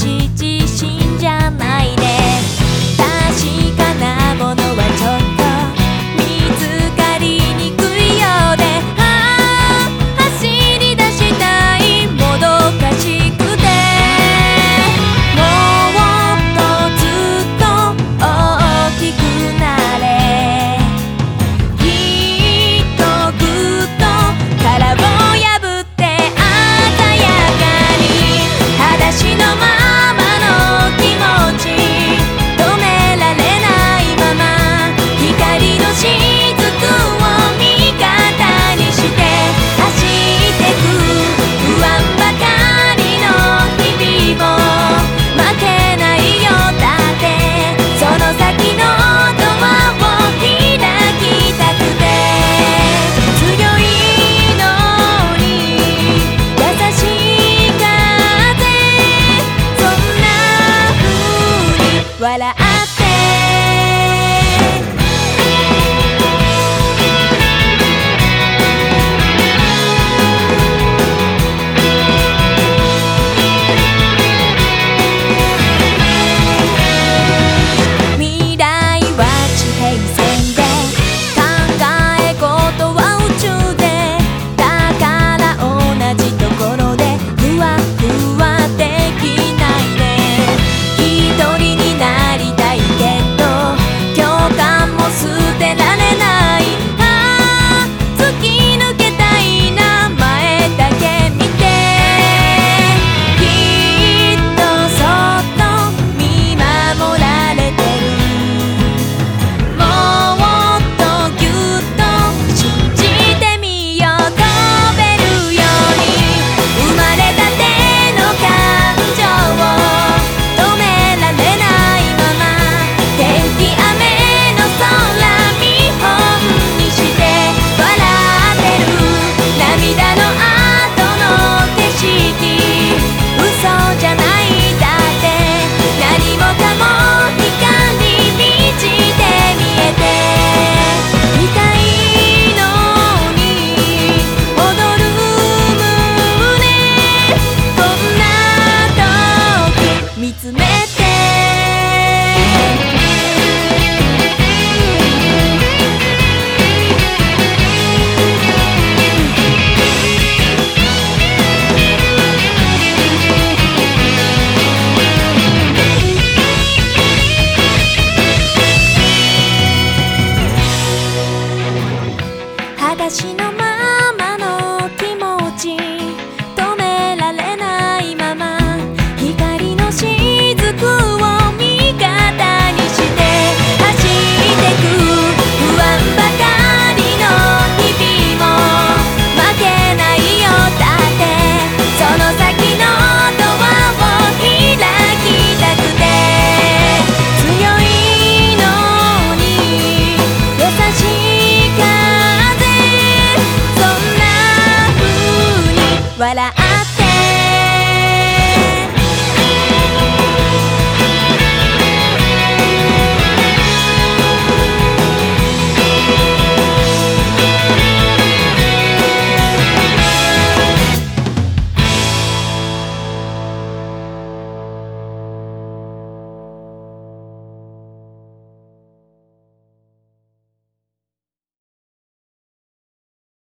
私自身じゃないね。確かなものはちょっと見つかりにくいようで、走り出したいもどかしくて、もっとずっと大きくなれ、きっとぐっと殻を破って鮮やかに、裸足のままの気持ち止められないまま、光の雫を味方にして走ってく不安ばかりの日々も負けないよ。だってその先のドアを開きたくて、強いのに優しい風、そんな風に笑って未来は地平線で、考え事は宇宙で、だから同じところでふわふわできないね。一人になりたいけど共感も捨てられない、突き抜けたいな、前だけ見て、きっとそっと見守られてる、もっとぎゅっと信じてみよう。飛べるように生まれたての感情を止められないまま、天気雨の空見本にして笑ってる、涙の後の景色嘘じゃない。だって何もかも光満ちて見えて、見たいのに踊る胸、こんな時見つめて、裸足のままの気持ち止められないまま、光の雫を味方にして走ってく不安ばかりの日々も負けないよ。だってその先のドアを開きたくて、強いのに優しい風、そんな風に笑